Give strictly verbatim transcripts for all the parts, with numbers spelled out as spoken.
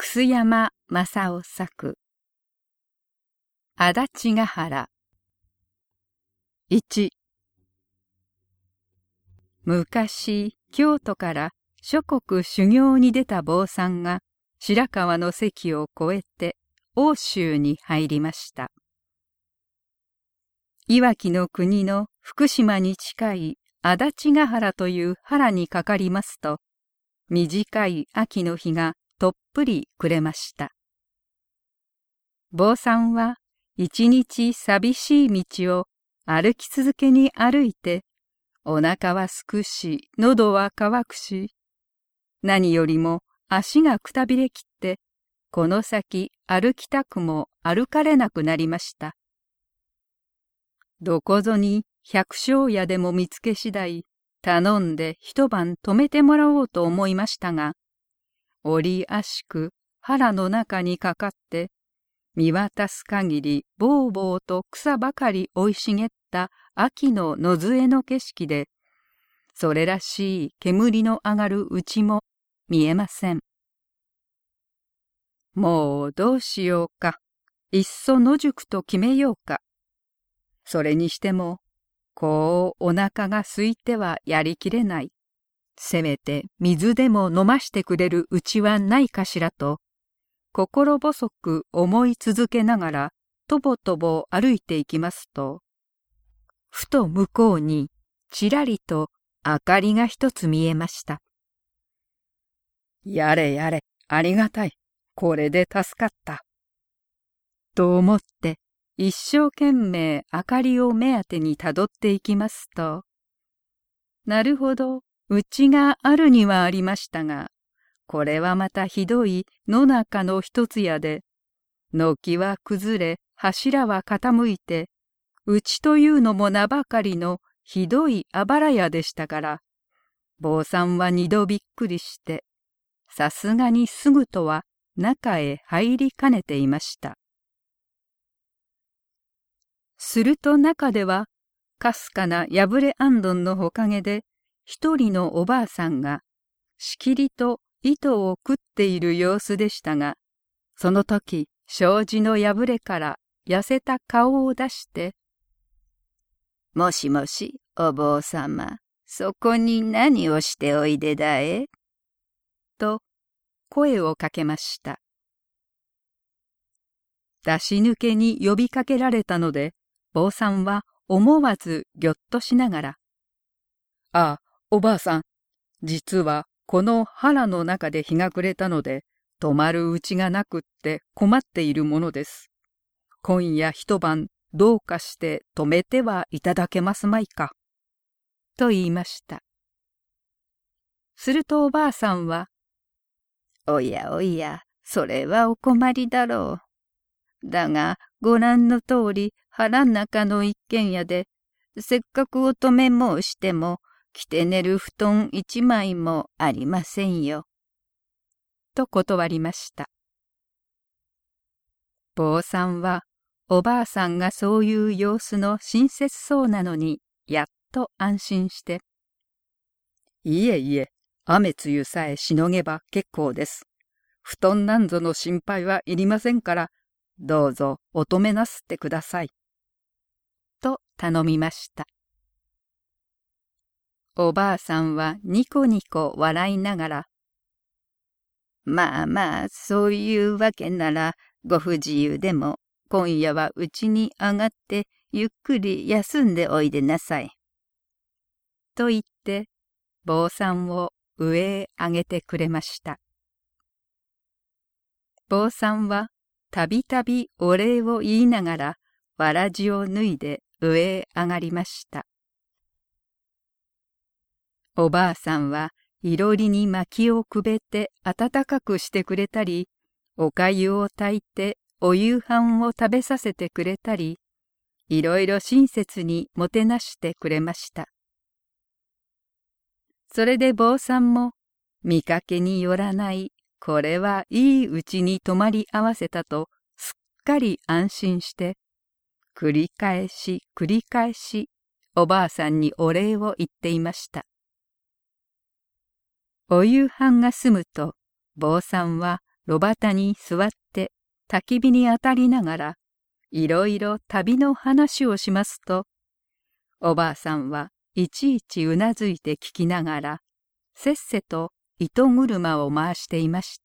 楠山正夫作足立ヶ原いち昔京都から諸国修行に出た坊さんが白河の関を越えて奥州に入りました。いわきの国の福島に近い足立ヶ原という原にかかりますと、短い秋の日がとっぷり暮れました。坊さんは一日寂しい道を歩き続けに歩いて、お腹はすくし、喉は渇くし、何よりも足がくたびれきって、この先歩きたくも歩かれなくなりました。どこぞに百姓家でも見つけ次第、頼んで一晩泊めてもらおうと思いましたが、折あしく腹の中にかかって、見渡す限りぼうぼうと草ばかり生い茂った秋の野添の景色で、それらしい煙の上がる家も見えません。もうどうしようか、いっそ野宿と決めようか。それにしても、こうお腹が空いてはやりきれない。せめて水でも飲ましてくれるうちはないかしらと、心細く思い続けながらとぼとぼ歩いていきますと、ふと向こうにちらりと明かりが一つ見えました。やれやれ、ありがたい。これで助かった。と思って一生懸命明かりを目当てにたどっていきますと、なるほど、家があるにはありましたが、これはまたひどい野中の一つ家で、軒は崩れ、柱は傾いて、家というのも名ばかりのひどいあばら家でしたから、坊さんは二度びっくりして、さすがにすぐとは中へ入りかねていました。すると中では、かすかな破れあんどんのほかげで、一人のおばあさんが、しきりと糸を食っている様子でしたが、その時、障子の破れから痩せた顔を出して、もしもし、お坊さま、そこに何をしておいでだえと、声をかけました。出し抜けに呼びかけられたので、坊さんは思わずぎょっとしながら、ああ、おばあさん、実はこの腹の中で日が暮れたので、泊まるうちがなくって困っているものです。今夜一晩どうかして泊めてはいただけますまいか。と言いました。するとおばあさんは、おやおや、それはお困りだろう。だが、ご覧の通り腹ん中の一軒家で、せっかくお泊め申しても、着て寝る布団一枚もありませんよ。と断りました。坊さんは、おばあさんがそういう様子の親切そうなのに、やっと安心して、いえいえ、雨露さえしのげば結構です。布団なんぞの心配はいりませんから、どうぞお泊めなすってください。と頼みました。おばあさんはニコニコ笑いながら、まあまあ、そういうわけなら、ご不自由でも、今夜はうちに上がって、ゆっくり休んでおいでなさい。と言って、坊さんを上へ上げてくれました。坊さんは、たびたびお礼を言いながら、わらじを脱いで上へ上がりました。おばあさんはいろりに薪をくべて暖かくしてくれたり、おかゆを炊いてお夕飯を食べさせてくれたり、いろいろ親切にもてなしてくれました。それで坊さんも見かけによらない、これはいいうちに泊まり合わせたとすっかり安心して、繰り返し繰り返しおばあさんにお礼を言っていました。お夕飯が済むと、坊さんは炉端に座って焚き火に当たりながら、いろいろ旅の話をしますと、おばあさんはいちいちうなずいて聞きながら、せっせと糸車を回していました。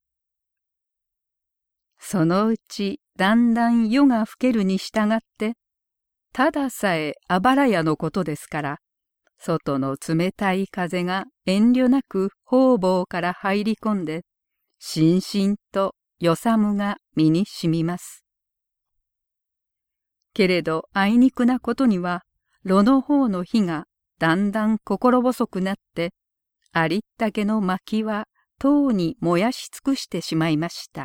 そのうちだんだん夜が更けるに従って、たださえあばら屋のことですから、外の冷たい風が遠慮なく方々から入り込んで、しんしんとよさむが身にしみます。けれどあいにくなことには、炉の方の火がだんだん心細くなって、ありったけの薪はとうに燃やし尽くしてしまいました。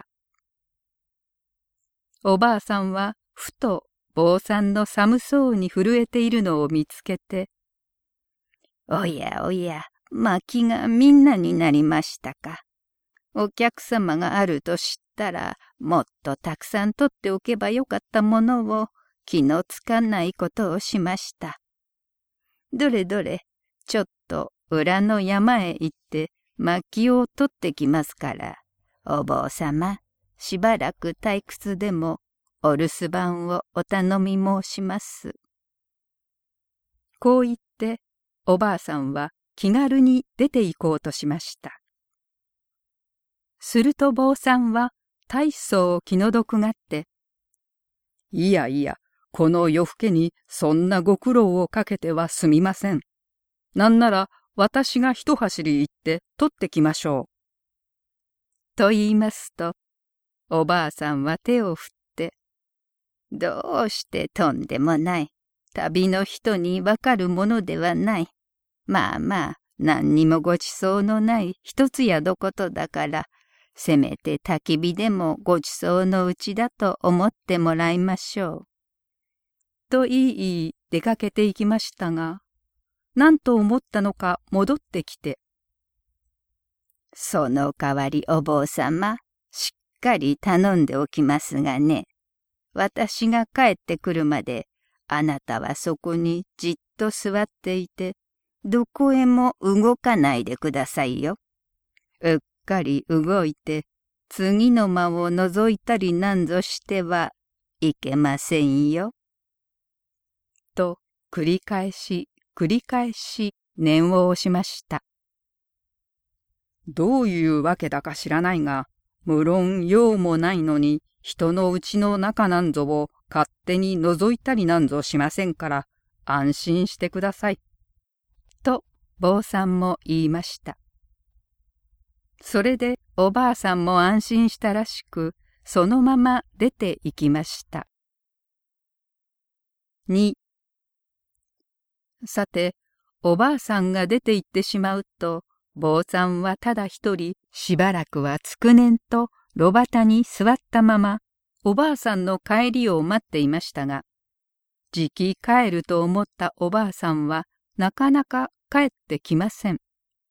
おばあさんはふと坊さんの寒そうに震えているのを見つけて、おやおや、薪がみんなになりましたか。お客様があると知ったら、もっとたくさん取っておけばよかったものを気のつかないことをしました。どれどれ、ちょっと裏の山へ行って薪を取ってきますから、お坊様、しばらく退屈でもお留守番をお頼み申します。こう言って、おばあさんは気軽に出て行こうとしました。すると坊さんは大層気の毒がって、いやいや、この夜更けにそんなご苦労をかけてはすみません。なんなら私が一走り行って取ってきましょう。と言いますと、おばあさんは手を振って、どうしてとんでもない。旅の人にわかるものではない。まあまあ、何にもごちそうのない一つやどことだから、せめて焚き火でもごちそうのうちだと思ってもらいましょう。と言い出かけていきましたが、何と思ったのか戻ってきて、その代わりお坊様、しっかり頼んでおきますがね、私が帰ってくるまで、あなたはそこにじっと座っていて、どこへも動かないでくださいよ。うっかり動いて、次の間を覗いたりなんぞしてはいけませんよ。と繰り返し繰り返し念を押しました。どういうわけだか知らないが、無論用もないのに人のうちの中なんぞを勝手に覗いたりなんぞしませんから安心してください。と坊さんも言いました。それでおばあさんも安心したらしく、そのまま出て行きました。にさて、おばあさんが出て行ってしまうと、坊さんはただ一人しばらくはつくねんと炉端に座ったまま、おばあさんの帰りを待っていましたが、じき帰ると思ったおばあさんはなかなか帰ってきません。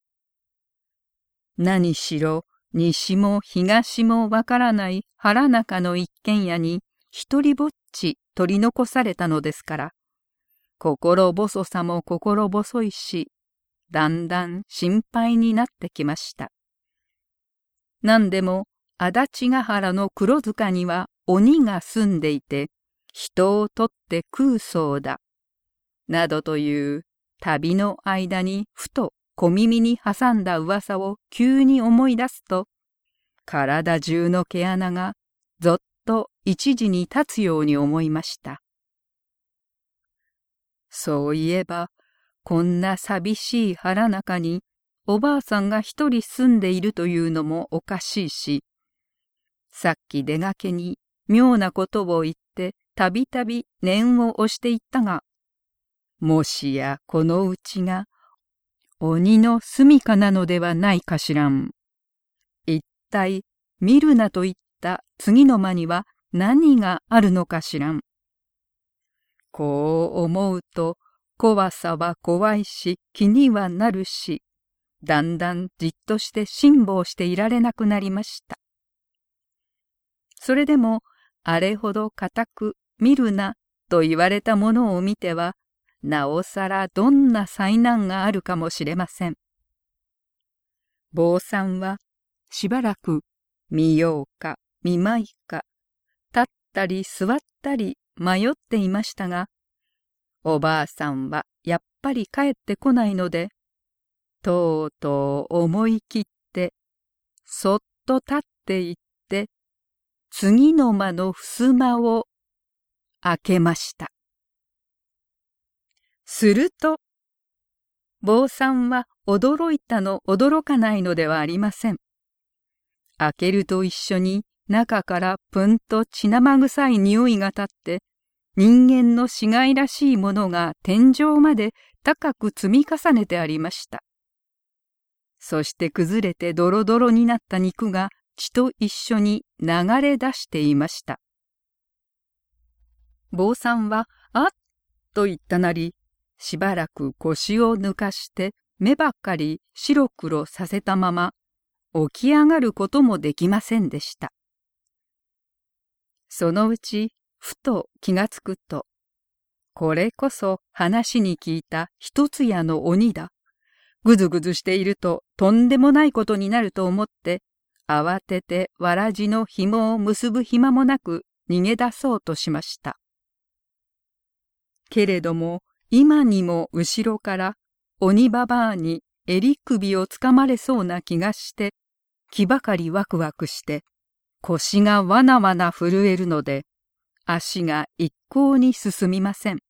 何しろ西も東もわからない腹中の一軒家に一人ぼっち取り残されたのですから、心細さも心細いし、だんだん心配になってきました。なんでも足立ヶ原の黒塚には鬼が住んでいて、人を取って食うそうだ、などという旅の間にふと小耳に挟んだ噂を急に思い出すと、体中の毛穴がぞっと一時に立つように思いました。そういえば、こんな寂しい腹中におばあさんが一人住んでいるというのもおかしいし、さっき出がけに妙なことを言ってたびたび念を押していったが、もしやこのうちが鬼の住処なのではないかしらん。一体見るなと言った次の間には何があるのかしらん。こう思うと怖さは怖いし気にはなるし、だんだんじっとして辛抱していられなくなりました。それでもあれほど固く見るなと言われたものを見ては、なおさらどんな災難があるかもしれません。坊さんはしばらく見ようか見まいか、立ったり座ったり迷っていましたが、おばあさんはやっぱり帰ってこないので、とうとう思い切って、そっと立っていって、次の間の襖を開けました。すると、坊さんは驚いたの驚かないのではありません。開けると一緒に中からぷんと血生臭い匂いが立って、人間の死骸らしいものが天井まで高く積み重ねてありました。そして崩れてドロドロになった肉が血と一緒に流れ出していました。坊さんは、あっと言ったなり、しばらく腰を抜かして目ばっかり白黒させたまま、起き上がることもできませんでした。そのうち、ふと気がつくと、これこそ話に聞いた一つ屋の鬼だ。ぐずぐずしているととんでもないことになると思って、慌ててわらじの紐を結ぶ暇もなく逃げ出そうとしました。けれども、今にも後ろから鬼ばばあに襟首をつかまれそうな気がして、気ばかりワクワクして、腰がわなわな震えるので、足が一向に進みません。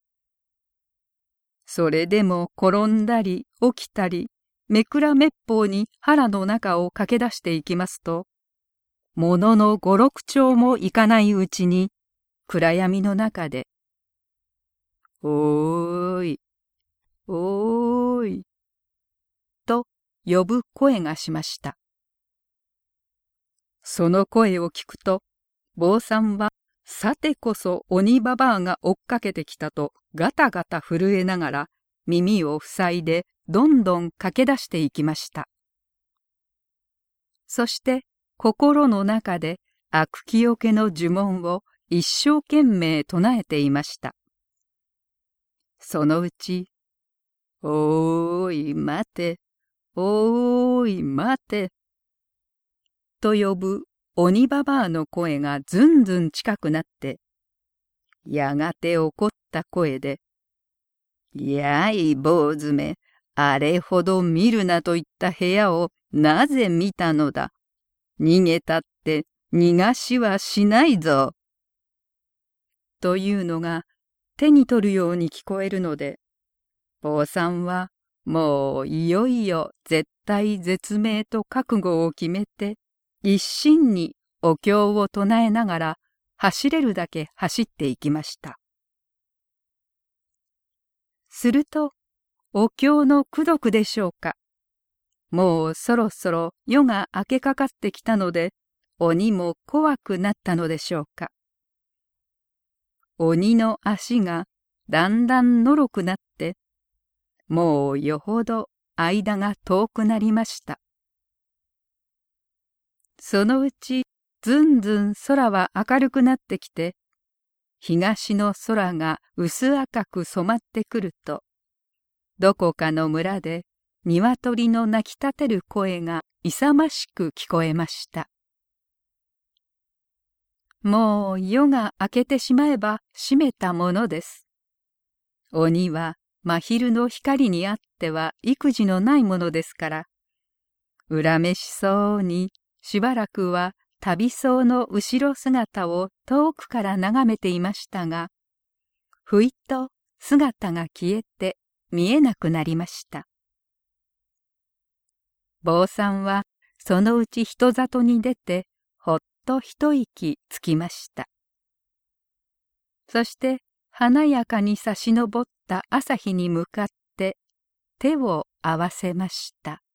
それでも転んだり起きたり、めくらめっぽうに腹の中を駆け出していきますと、ものの五六丁もいかないうちに、暗闇の中で、おーい、おーい、と呼ぶ声がしました。その声を聞くと、坊さんは、さてこそ鬼ばばあが追っかけてきたとガタガタ震えながら耳を塞いでどんどん駆け出していきました。そして心の中で悪気よけの呪文を一生懸命唱えていました。そのうち、おーい待て、おーい待て、と呼ぶ鬼ばばあの声がずんずん近くなって、やがて怒った声で、やい坊主め、あれほど見るなと言った部屋をなぜ見たのだ。逃げたって逃がしはしないぞ。というのが手に取るように聞こえるので、坊さんはもういよいよ絶対絶命と覚悟を決めて、一心にお経を唱えながら走れるだけ走っていきました。すると、お経の功徳でしょうか。もうそろそろ夜が明けかかってきたので、鬼も怖くなったのでしょうか。鬼の足がだんだんのろくなって、もうよほど間が遠くなりました。そのうちずんずん空は明るくなってきて、東の空が薄赤く染まってくると、どこかの村で鶏の鳴き立てる声が勇ましく聞こえました。もう夜が明けてしまえば閉めたものです。鬼は真昼の光にあっては育児のないものですから、恨めしそうにしばらくは旅僧の後ろ姿を遠くから眺めていましたが、ふいっと姿が消えて見えなくなりました。坊さんはそのうち人里に出て、ほっと一息つきました。そして華やかに差し昇った朝日に向かって手を合わせました。